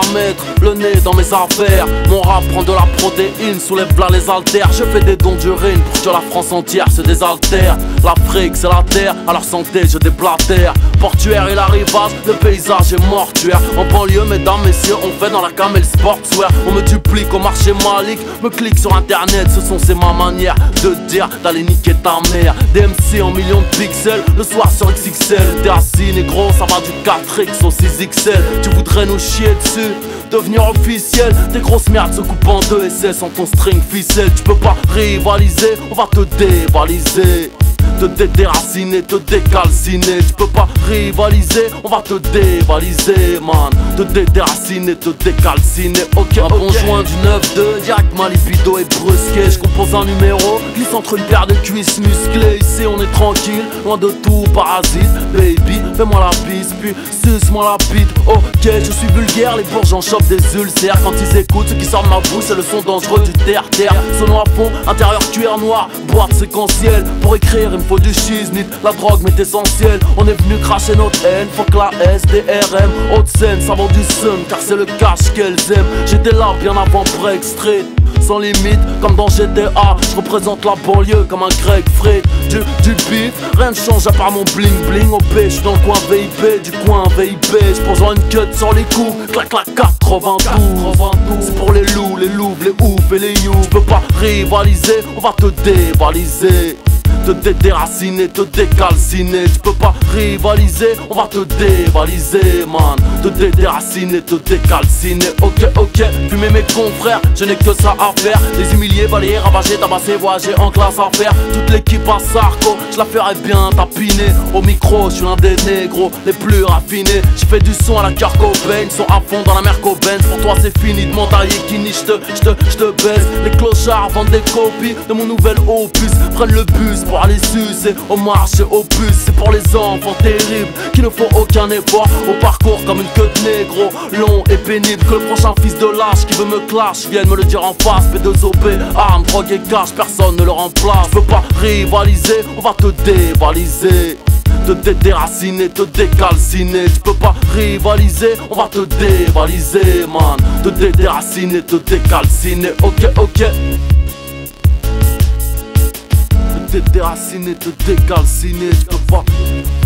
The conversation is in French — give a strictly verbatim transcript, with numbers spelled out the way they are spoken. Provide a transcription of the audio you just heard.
mettre le nez dans mes affaires. Mon rap prend de la protéine, soulève là les haltères. Je fais des dons d'urine pour que la France entière se désaltère. L'Afrique c'est la terre, à leur santé je déblatère. Portuaire et la rivage, le paysage est mortuaire. En banlieue mesdames, messieurs, on fait dans la camel sportswear. On me duplique au marché Malik, me clique sur internet, ce sont c'est ma manière de dire d'aller niquer ta mère. D M C en millions de pixels, le soir sur X X L. T'es assis négro, ça va du quatre X au six X L. Tu voudrais nous chier dessus, devenir officiel. Tes grosses merdes se coupent en deux S S en ton string ficelle. Tu peux pas rivaliser, on va te dévaliser, te dédéraciner, te décalciner. Tu peux pas rivaliser, on va te dévaliser, man. Te dédéraciner, te décalciner. Ok, un bon joint du neuf deux, direct ma libido est brusquée. Je compose un numéro, glisse entre une paire de cuisses musclées. Ici on est tranquille, loin de tout parasite. Baby, fais-moi la bise, puis suce-moi la bite. Ok, je suis vulgaire, les bourges en chopent des ulcères. Quand ils écoutent, ce qui sort de ma bouche, c'est le son dangereux du terre-terre. Sono à fond, intérieur cuir noir, boîte séquentielle. Pour écrire, il me faut du shiznit, la drogue m'est essentielle. On est venu cracher notre haine, faut que la S D R M. Haute scène, ça vend du sun, car c'est le cash qu'elles aiment. J'étais là bien avant Break Street, sans limite, comme dans G T A. Je représente la banlieue comme un Greg Fred. Du, du beat, rien ne change à part mon bling bling. Au P, j'suis dans le coin V I P, du coin V I P. J'pose une cut sur les coups, clac clac quatre-vingt-douze. C'est pour les loups, les loups, les oufs et les you. J'peux pas rivaliser, on va te dévaliser, te dédéraciner, te décalciner. Tu peux pas rivaliser, on va te dévaliser, man. Te dédéraciner, te décalciner. Ok, ok, fumer mes confrères, je n'ai que ça à faire. Les humilier, balayer, ravager, tabasser, voyager en classe à faire. Toute l'équipe à Sarko, je la ferai bien tapiner. Au micro, je suis l'un des négros les plus raffinés. Je fais du son à la Kurt Cobain, ils sont à fond dans la Merco Benz. Pour toi c'est fini de m'entailler Kini, j'te, j'te, j'te baise. Les clochards vendent des copies de mon nouvel opus, prennent le bus pour aller sucer au marché au puce. C'est pour les enfants terribles qui ne font aucun effort. Au parcours comme une queue de négro, long et pénible. Que le prochain fils de lâche qui veut me clash vienne me le dire en face. P deux O P, armes, drogue et cash, personne ne le remplace. Je veux pas rivaliser, on va te dévaliser, te dédéraciner, te décalciner. Tu peux pas rivaliser, on va te dévaliser, man. Te dédéraciner, te décalciner. Ok, ok. Te dédéraciner, te décalciner. Tu peux pas